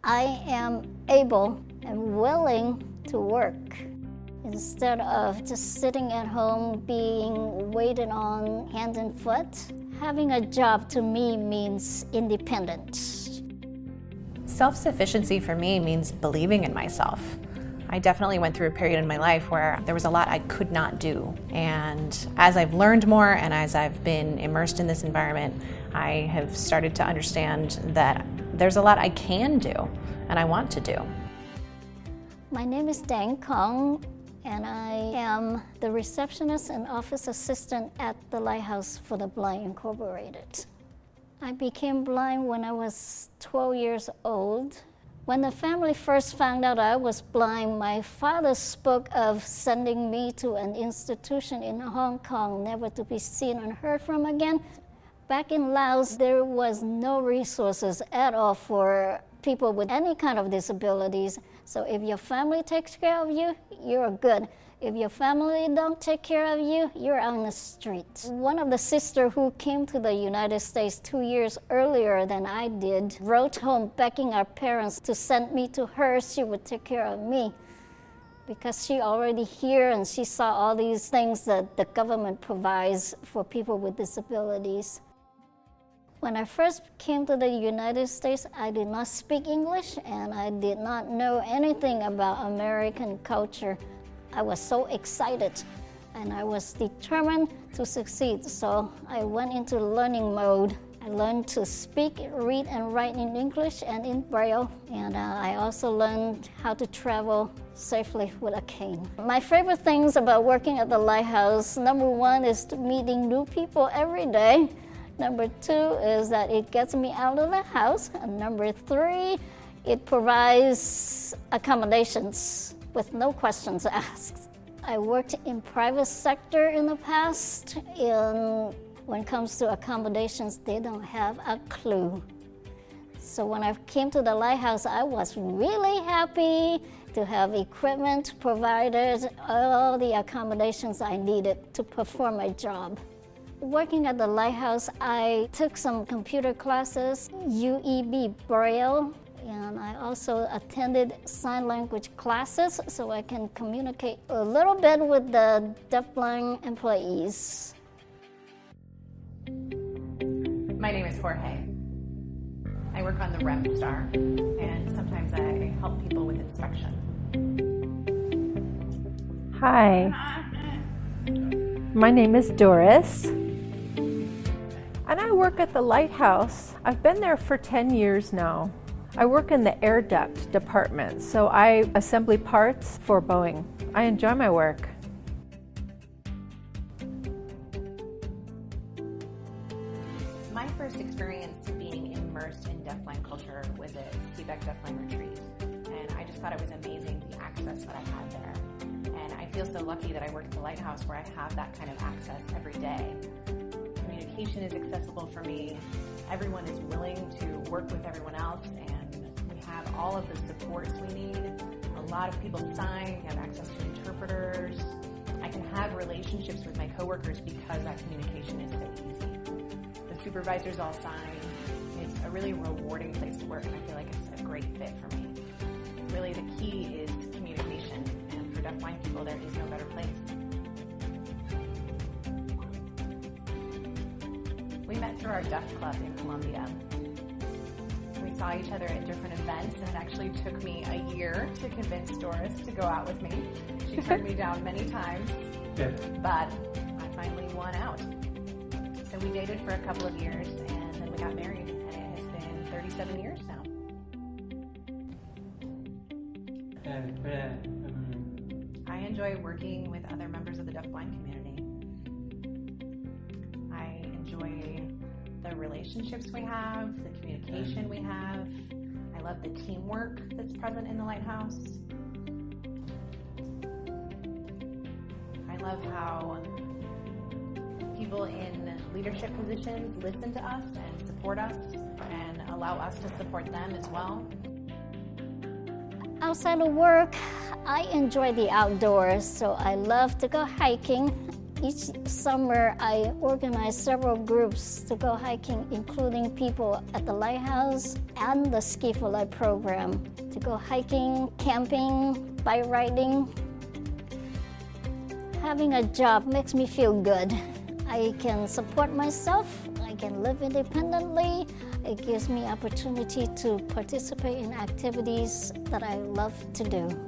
I am able and willing to work instead of just sitting at home being waited on hand and foot. Having a job to me means independence. Self-sufficiency for me means believing in myself. I definitely went through a period in my life where there was a lot I could not do. And as I've learned more and as I've been immersed in this environment, I have started to understand that there's a lot I can do and I want to do. My name is Dang Kong, and I am the receptionist and office assistant at the Lighthouse for the Blind Incorporated. I became blind when I was 12 years old. When the family first found out I was blind, my father spoke of sending me to an institution in Hong Kong, never to be seen and heard from again. Back in Laos, there was no resources at all for people with any kind of disabilities. So if your family takes care of you, you're good. If your family don't take care of you, you're on the street. One of the sisters who came to the United States 2 years earlier than I did wrote home begging our parents to send me to her. She would take care of me because she already here and she saw all these things that the government provides for people with disabilities. When I first came to the United States, I did not speak English and I did not know anything about American culture. I was so excited and I was determined to succeed, so I went into learning mode. I learned to speak, read, and write in English and in Braille, and I also learned how to travel safely with a cane. My favorite things about working at the Lighthouse, number one is meeting new people every day. Number two is that it gets me out of the house. And number three, it provides accommodations with no questions asked. I worked in private sector in the past. When it comes to accommodations, they don't have a clue. So when I came to the Lighthouse, I was really happy to have equipment provided, all the accommodations I needed to perform my job. Working at the Lighthouse, I took some computer classes, UEB Braille, and I also attended sign language classes so I can communicate a little bit with the deafblind employees. My name is Jorge. I work on the REM Star, and sometimes I help people with inspection. Hi, my name is Doris, and I work at the Lighthouse. I've been there for 10 years now. I work in the air duct department, so I assemble parts for Boeing. I enjoy my work. My first experience being immersed in deafblind culture was at CBEC Deafblind Retreat, and I just thought it was amazing the access that I had there. And I feel so lucky that I work at the Lighthouse where I have that kind of access every day. Communication is accessible for me. Everyone is willing to work with everyone else, and we have all of the supports we need. A lot of people sign, we have access to interpreters. I can have relationships with my coworkers because that communication is so easy. The supervisors all sign. It's a really rewarding place to work, and I feel like it's a great fit for me. Really, the key is communication, and for deafblind people, there is no better place. We met through our Deaf Club in Colombia. We saw each other at different events, and it actually took me a year to convince Doris to go out with me. She turned me down many times, but I finally won out. So we dated for a couple of years, and then we got married, and it has been 37 years now. I enjoy working with other members of the deafblind community. I enjoy the relationships we have, the communication we have. I love the teamwork that's present in the Lighthouse. I love how people in leadership positions listen to us and support us and allow us to support them as well. Outside of work, I enjoy the outdoors, so I love to go hiking Each summer, I organize several groups to go hiking, including people at the Lighthouse and the Ski for Life program, to go hiking, camping, bike riding. Having a job makes me feel good. I can support myself, I can live independently. It gives me opportunity to participate in activities that I love to do.